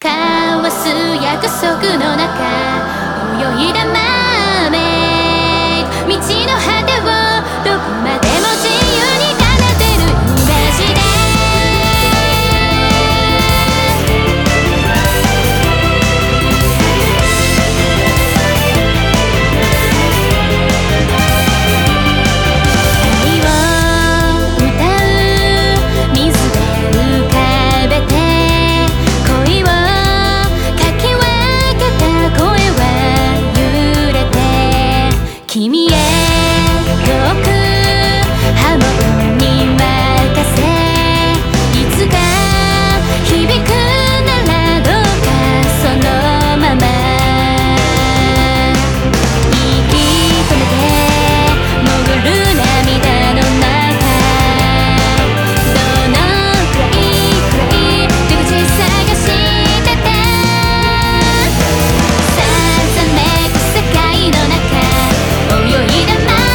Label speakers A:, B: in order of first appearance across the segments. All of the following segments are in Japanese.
A: 交わす約束の中泳いだマーメイド、道の果てをどこまでも自由に奏でるイメージで君へ遠く波紋に任せ、いつか響くならどうかそのまま息止めて潜る涙の中、どのくらい出口探してた、さざめく世界の中泳いだマーメイド、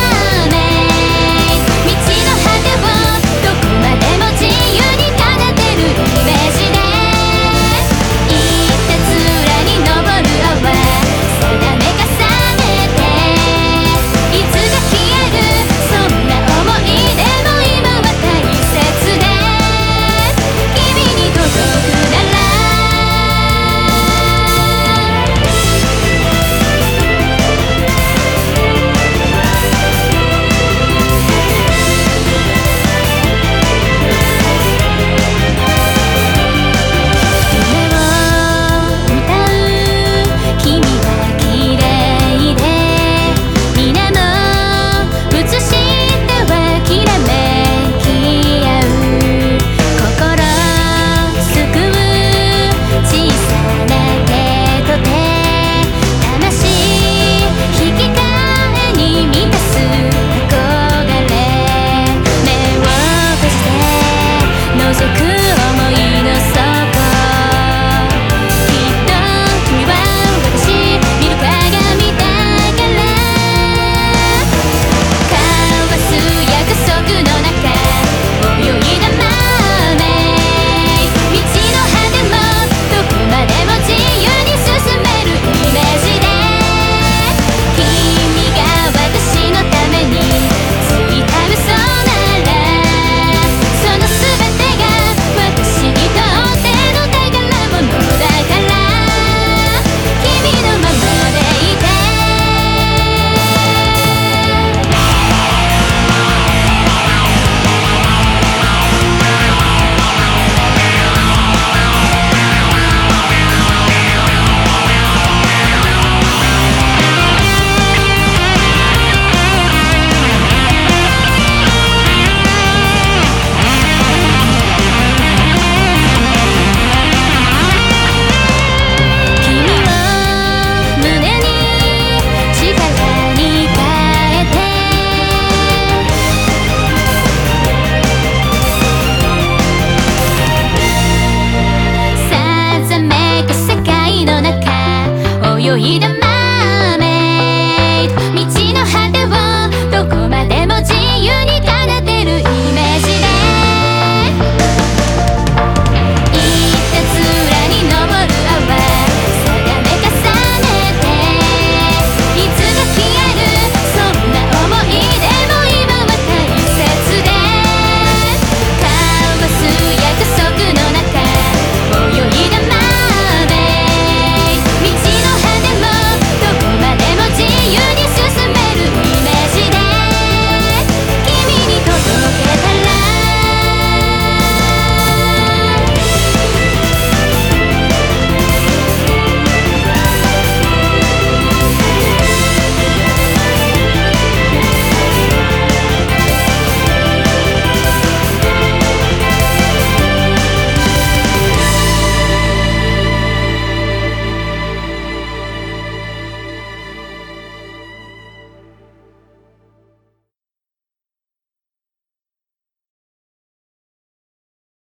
A: 道の果てをどこまでも自由に奏でるイメージで、いたずらに昇る泡定め重ねて、いつか消えるそんな想い出も今は大切で、君に届くなら泳いだ